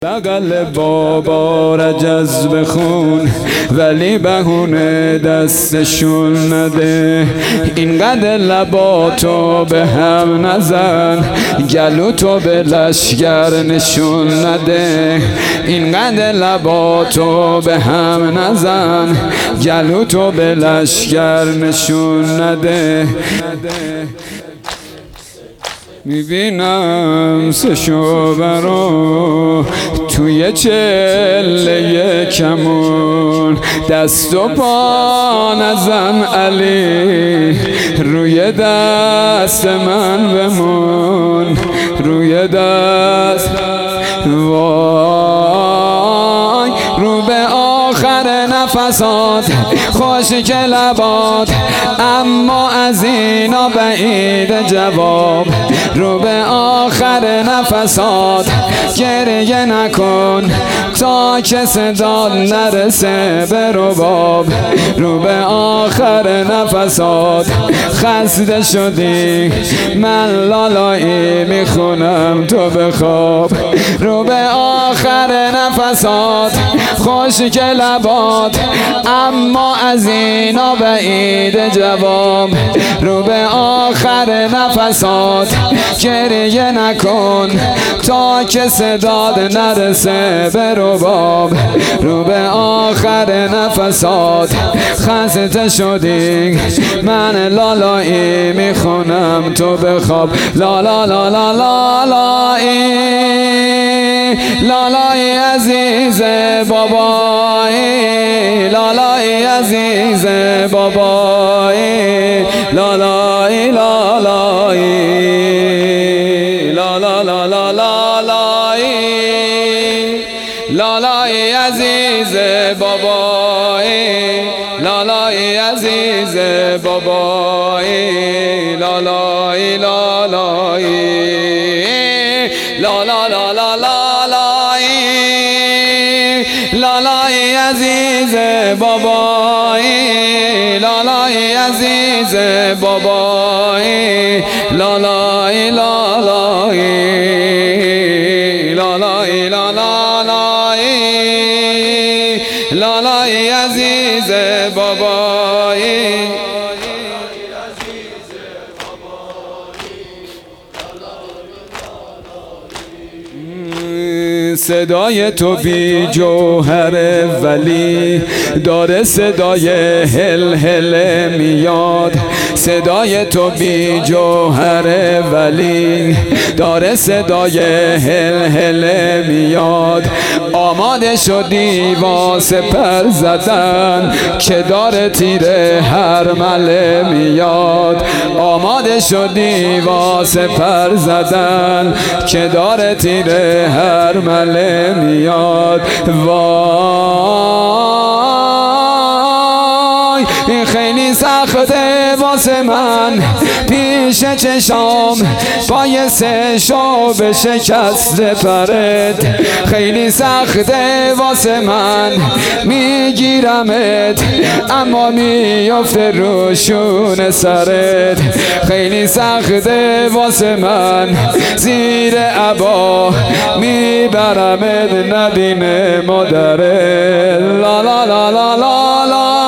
بغل بابا را جذب خون ولی بهونه دستشون نده. اینقدر لباتو به هم نزن گلو تو به لشگر نشون نده. اینقدر لباتو به هم نزن گلو تو به لشگر نشون نده. میبینم سه شعبه رو توی چله کمون، دست و پا نزن علی روی دست من بمون، روی دست وای رو به آخر نفسات خشک لبات اما از اینا بعید جواب. رو به آخر نفسات گریه نکن تا که صدا نرسه به رباب. رو به آخر نفسات خسته شدی من لالایی میخونم تو بخواب. رو به آخر نفسات خشک لبات اما از اینا بعید جواب. رو به آخر نفسات گریه نکن تا که صداد نرسه به رباب. رو به آخر نفسات خسته شدی من لالایی میخونم تو بخواب. لا لا لا لا لا لایی لالای عزیز بابایی، لالای عزیز بابایی، لالای لالای لا لا لا لا لا لایی، لالای عزیز بابایی، لالای عزیز بابایی، لالای لالای لا لا لا لا لا لالای عزیز بابایی، لالای عزیز بابایی، لالای لالای لالای لالای لالای عزیز بابایی. صدای تو بی جوهر ولی داره صدای هل هل میاد. صدای تو بی جوهر ولی داره صدای هل هل میاد. آماده شدی واسه پر زدن که داره تیر هر مله میاد. آماده شدی واسه پر زدن که داره تیر هر مله میاد. وای این خیلی سخته واسه من پیش چشام بایسته شو شکست پرت. خیلی سخته واسه من میگیرمت اما میفته روشون سرت. خیلی سخته واسه من زیر عبا میبرمت نبینه مادره. لا لا لا لا لا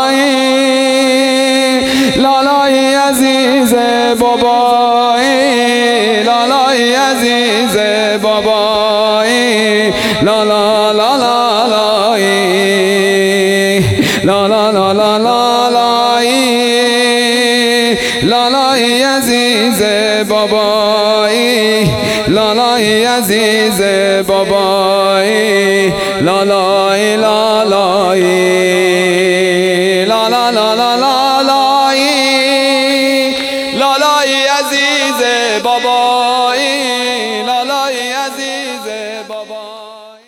لالای عزیز بابایی، لالای عزیز بابایی، لا لا لا لا لا لا لا لا لالای عزیز بابایی، لالای عزیز بابایی، لالای لالای لا لا لا لا لا لالای عزیز بابا.